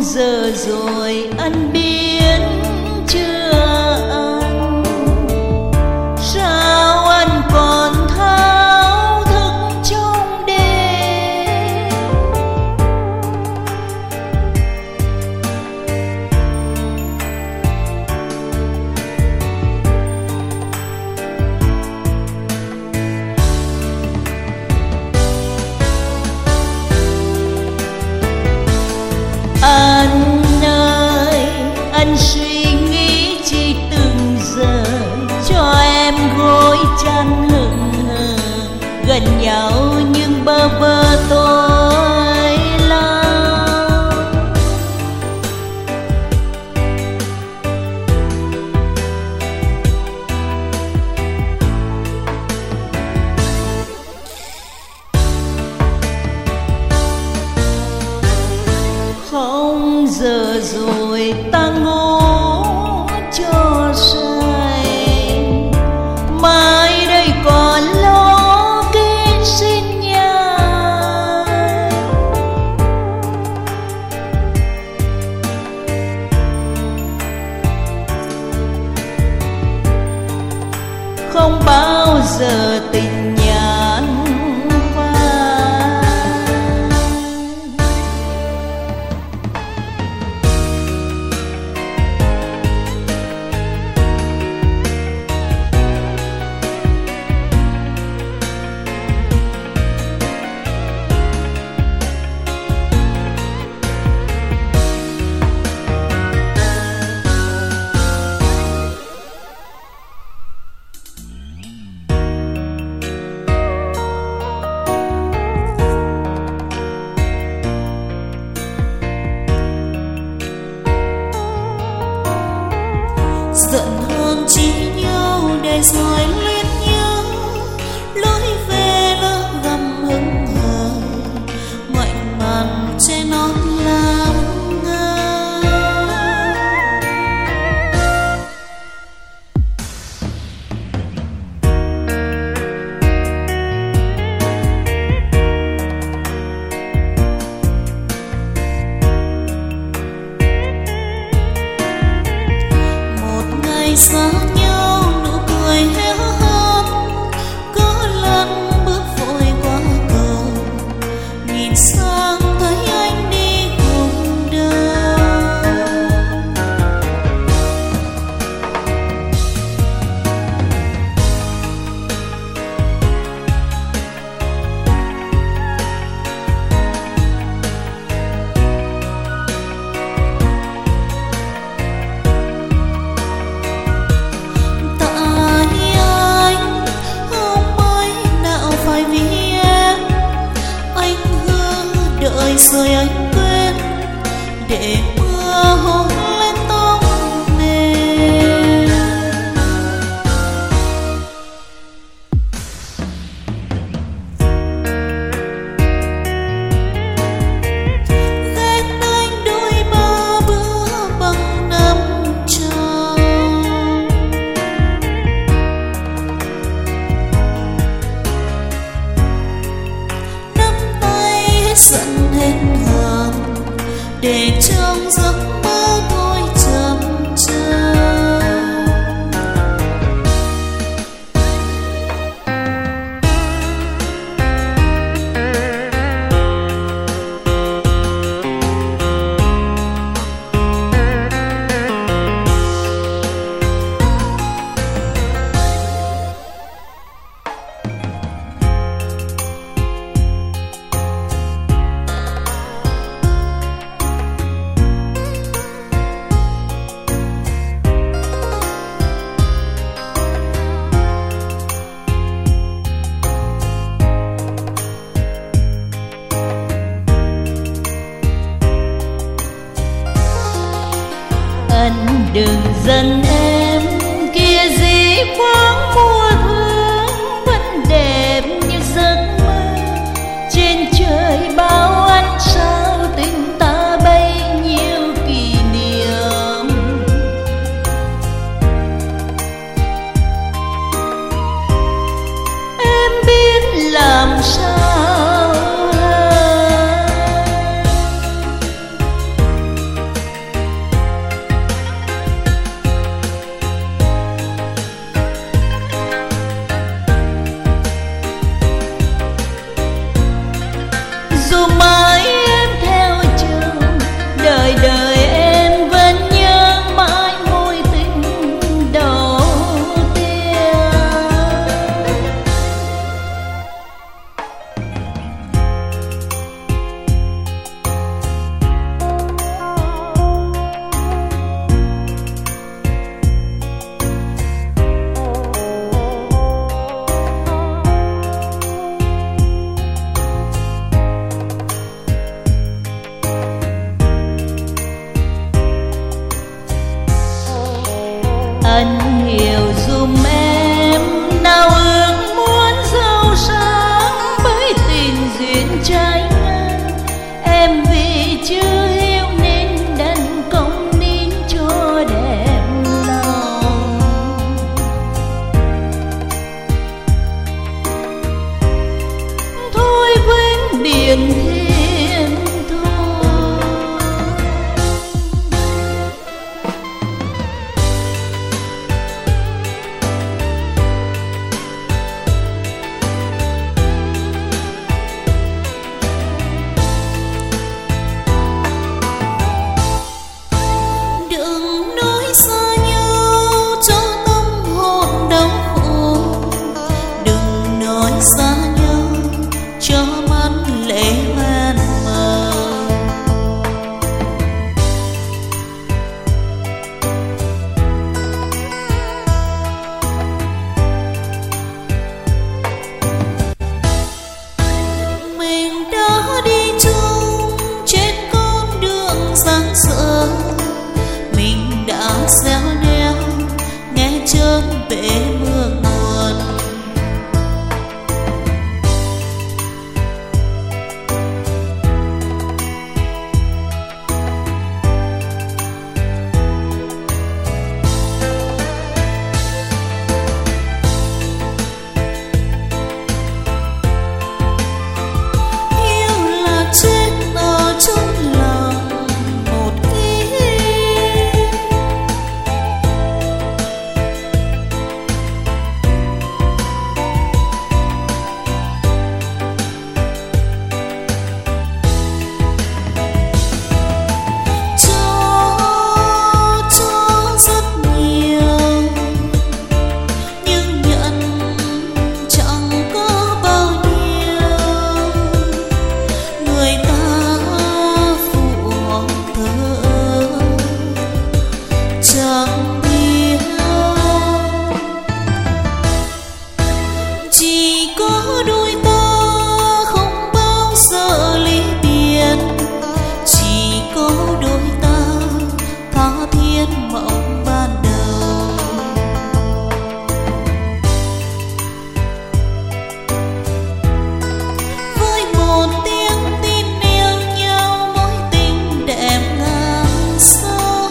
giờ rồi anh biết chưa anh, sao anh còn thao thức trong đêm. Anh ơi, anh suy nghĩ chi từng giờ, cho em gối chăn hững hờ, gần nhau nhưng bơ vơ tôi lo. Không giờ rồi ta ngủ cho say, mai đây còn lo kết xin nhà. Không bao giờ tình nhàn giận hơn chi nhau để rồi luyến nhớ, lối về lỡ gầm hững hờ, ngoảnh mặt che non làm ngơ. Xa nhau nụ cười héo hon, có lần bước vội qua cầu, nhìn sang thấy anh đi cùng đời. Rồi anh quên để mưa hôn lên tóc mềm. Ghét anh đôi ba bữa bằng năm tròn, nắm tay hết giận hết hờn để trong giấc mơ tôi chậm chân. Anh đừng giận em, kia dĩ khoáng mùa thương vẫn đẹp như giấc mơ. Trên trời bao ánh sao tình ta bấy nhiêu kỷ niệm. Em biết làm sao biển thiên thu. Đừng nói xa nhau cho tâm hồn đau khổ, đừng nói xa nhau cho mắt lệ hoen mờ. Mình đã đi chung trên con đường sáng sớm, mình đã xéo neo nghe trơn bể mưa nguồn. Yêu là chết ở trong lòng một ý, cho rất nhiều nhưng nhận chẳng có bao nhiêu. Người ta phụ hoặc thơ chẳng biết, chỉ có đôi ta không bao giờ ly biệt, chỉ có đôi ta tha thiết mộng ban đầu. Với một tiếng tin yêu nhau, mối tình đẹp ngàn sao.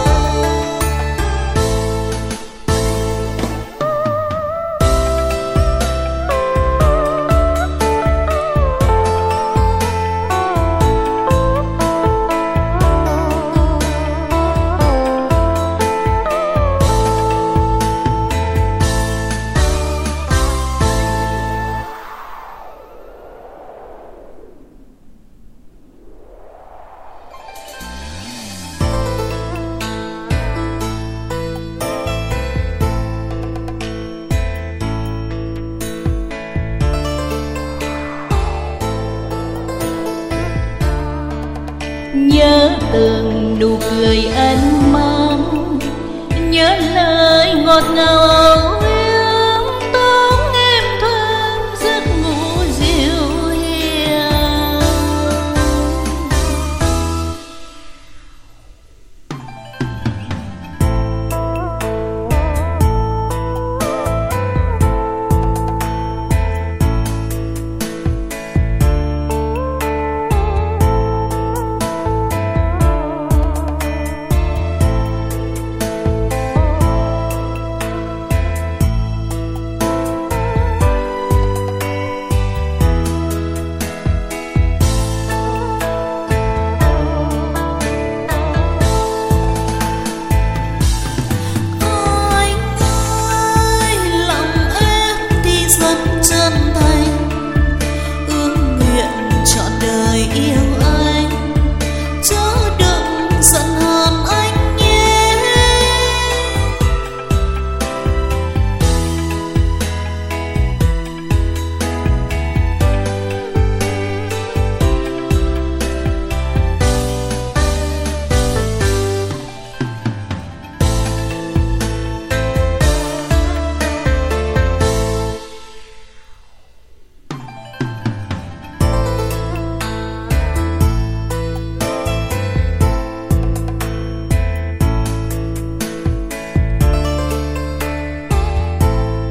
Nhớ từng nụ cười anh mang, nhớ lời ngọt ngào âu yếm, tóc em thơm giấc ngủ dịu hiền.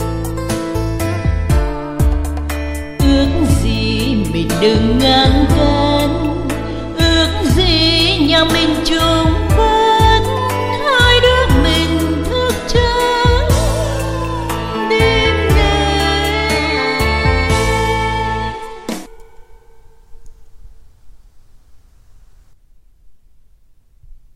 đừng ngăn cản.